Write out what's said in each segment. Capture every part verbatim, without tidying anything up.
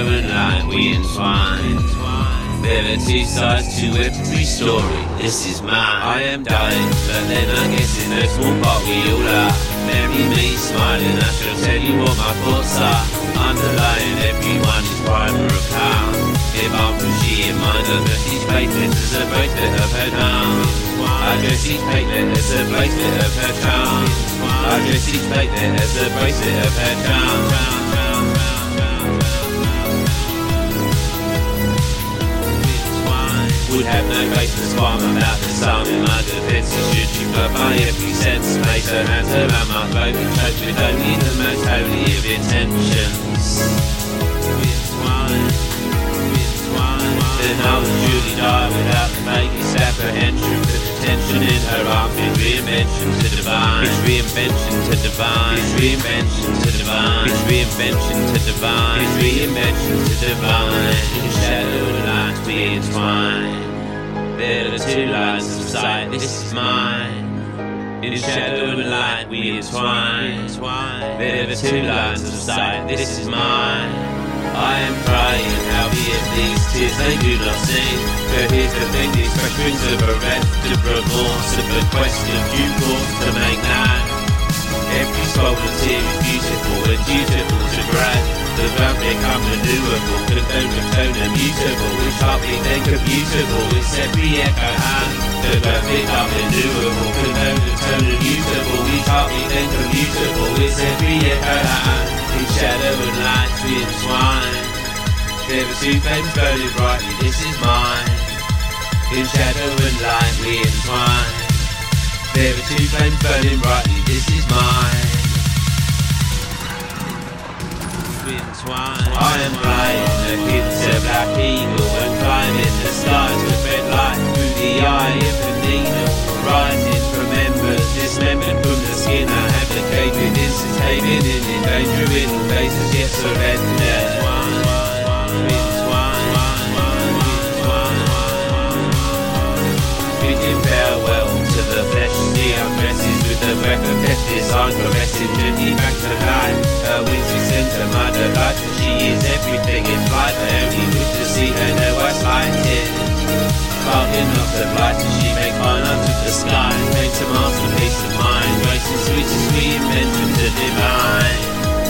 and light we entwine. There are two sides to every story, this is mine. I am dying, but then I guess in no small part we all are. Marry me, smiling, I shall tell you what my thoughts are. Underlying everyone is primer of calm. If I'm pushy in mind, I dress each platelet as a bracelet of her charm. I dress each platelet as a bracelet of her charm. I dress each platelet as a bracelet of her charm. Would have no basis qualm about the song in my defense. Should you put by every sense, place her hands around my throat and choke with only the most holy of intentions. Then I would surely die without the vaguest apprehension. The tension in her arm is reinvention to divine. It's reinvention to divine. It's reinvention to divine. It's reinvention to divine. It's reinvention to divine. In shadow and light we entwine. There are two lines of sight, this is mine. In shadow and light we entwine. There are two lines of sight, this is mine. I am crying, howbeit these tears they do not sing. But here's the thing, these questions of arrest, of remorse, of a quest of due course to make known. Every swollen tear is beautiful and dutiful to grant. The verb become renewable, condone the tone immutable. It's heartbeat then computable, it's every echo hand. The verb become renewable, condone the tone immutable. Each heartbeat then computable, it's every echo hand. In shadow and light we entwine. There are two flames burning brightly, this is mine. In shadow and light we entwine. There are two flames burning brightly, this is mine. I am flying against a black eagle and climbing the skies with red light through the eye of the needle. Rising from embers, dismembered from the skin. I have the caving, incitated and endangering faces yet surrendered. Bidding farewell to the flesh, she undresses with the breath of death. Designed for resting gently back to life. Her wings extend to my delight, for she is everything in flight. I only wish to see her, know I slighted. Bargain of the blight as she makes mine unto the sky. Makes a masterpiece of mine, grace and sweet as we invention to divine.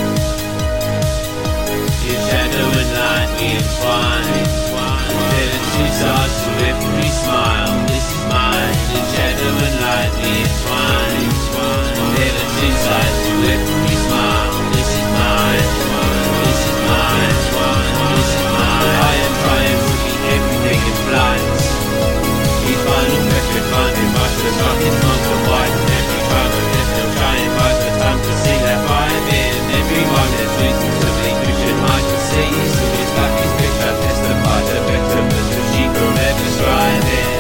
In shadow and light we entwine. There are two sides to every smile, this is mine. In shadow and light we entwine. There are two sides to every smile, this is mine. This is mine, this is mine. I am trying to be everything in flight. Each final metric finding by the dark is not so wide. Every time of death they'll try and bite the time to see that fire in. Everyone is losing to me, who should I to see? So it's like his picture testify the betterment that she forever striving.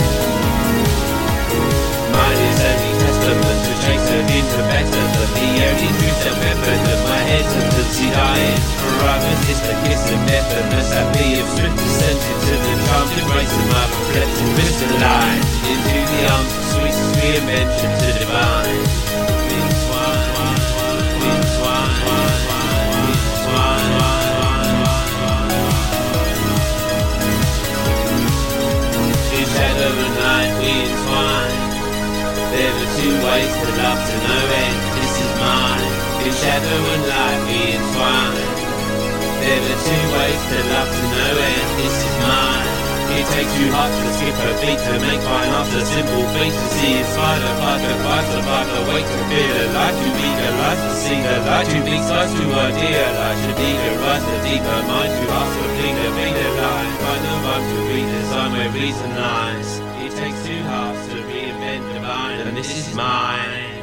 Mine is only testament to chase her into better than the only truth and weapon of my hesitancy dying. For others it's the kiss of death and the happy of strict descent into the charmed embrace of my reflecting crystalline. Into the arms of sweetest reinvention to divine. We entwine, we entwine, we entwine. In shadow and light we entwine. There are two ways to love to no end, this is mine. In shadow and light we entwine. There are two ways to love to no end, this is mine. It takes two hearts to skip a beat to make fine after simple feet. To see inside a fight, a fight, a fight, a wait to feel alive, to be alive, to see the light, to be size to idealize, to be the rise, the deeper mind, to ask to think, to be the line, find the rhyme to redesign where reason lies. It takes two hearts to reinvent divine, and this is mine.